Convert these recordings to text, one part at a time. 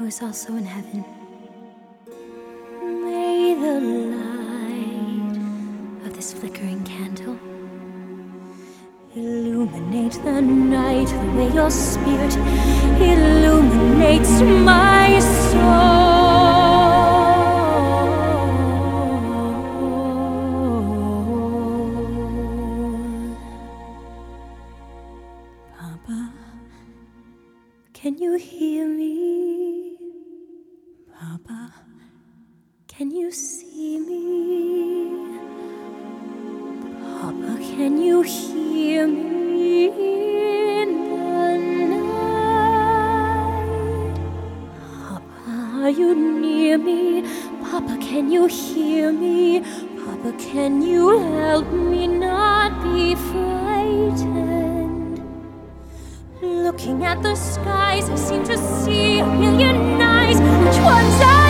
who's also in heaven. May the light of this flickering candle illuminate the night the way your spirit illuminates my soul. Papa, can you hear me? Papa, can you see me? Papa, can you hear me in the night? Papa, are you near me? Papa, can you hear me? Papa, can you help me not be frightened? Looking at the skies, I seem to see a million eyes. Which ones are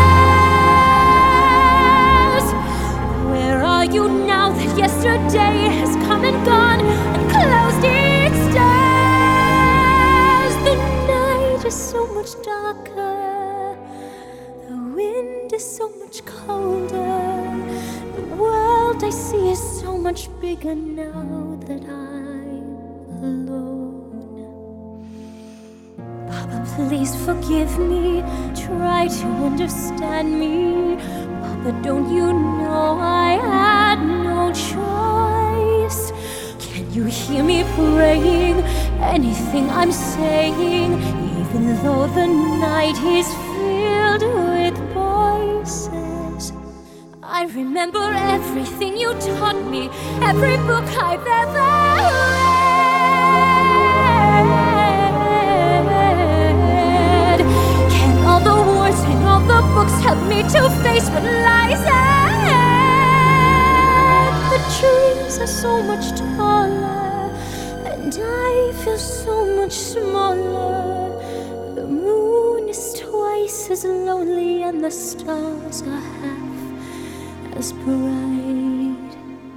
yours? Where are you now that yesterday has come and gone and closed its doors? The night is so much darker, the wind is so much colder. The world I see is so much bigger now that I'm alone. Papa, please forgive me, try to understand me. Papa, don't you know I had no choice? Can you hear me praying anything I'm saying, even though the night is filled with voices? I remember everything you taught me, every book I've ever read. Can all the words in all the books help me to face what lies ahead? The trees are so much taller, and I feel so much smaller. The moon is twice as lonely, and the stars are half as bright.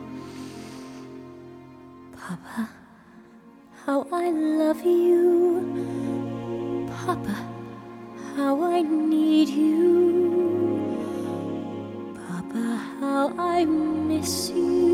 Papa, how I love you. Papa, how I need you. Papa, how I miss you.